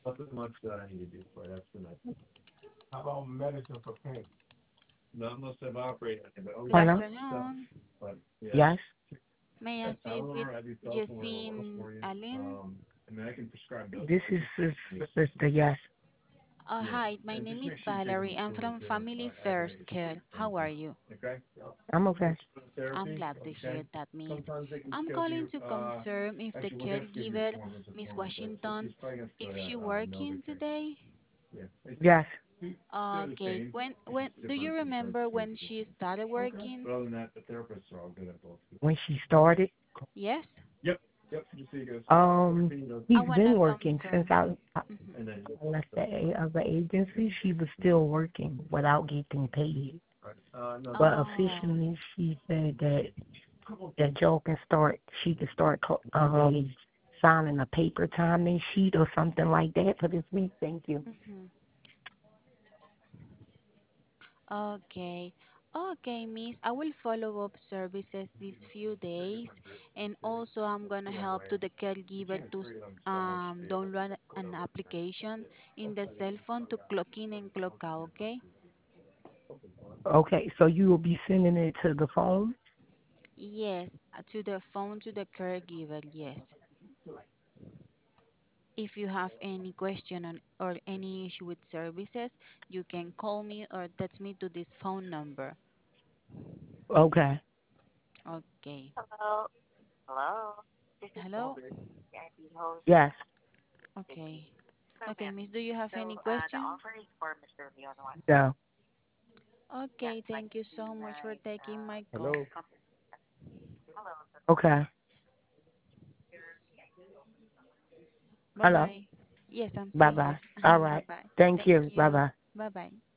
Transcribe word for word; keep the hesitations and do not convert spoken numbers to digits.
Nothing much that I need to do for it. That's the nice. How about medicine for pain? Not unless I've operated on it, but Good always Hello? stuff. afternoon. But yeah, Yes? May I yeah, speak with Tylenol or ibuprofen will work Jessin for you. Allen? Um, I mean, I can prescribe This is doses. sis- Yeah, Sister Yes. Uh, yeah, hi, my and name just is make sure you take Valerie. them I'm before from the Family uh, First agonizing Care. How are symptoms. you? Okay. I'm okay. I'm Therapy. glad to hear Okay. that, Miss. Sometimes they can I'm schedule calling you. to Uh, confirm if the actually, we're gonna schedule you caregiver, for this Miss appointment, but Washington, she's probably gonna if start she at uh, working Novocaine. today. Yeah. It's Yes. they're the Okay. same. When It's when just do you different insurance remember when exclusions. she started Okay. working? But other than that, the therapists are all good at both. When she started, Yes. Yep. Yep. Just so you guys. um, You know, I he's been wanna working since confirm. I, I Mhm. and then left the a- other agency. She was still working without getting paid. uh no, But that's Oh. officially, she said that that Joe can start. She could start co- um signing a paper timing sheet or something like that for this week. Thank you. Mhm. Okay. Okay, Miss. I will follow up services these few days, and also I'm gonna help to the caregiver to s- um download an application in the cell phone to clock in and clock out. Okay? Okay, so you will be sending it to the phone? Yes, uh, to the phone to the caregiver. Yes. If you have any question on, or any issue with services, you can call me or text me to this phone number. Okay. Okay. Hello. Hello. This is Hello? V I P host Yes. Okay. Okay, program. Miss, do you have any So uh, the question? offer is for Mister Leon Juan. No. Yeah, Okay, like thank you the so much for like taking uh, my call. Hello. company. Hello. Okay. Bye Hello. bye. Yes, I'm Bye still here. bye. All Bye right. bye. Thank Thank you. Bye you. bye. Bye bye.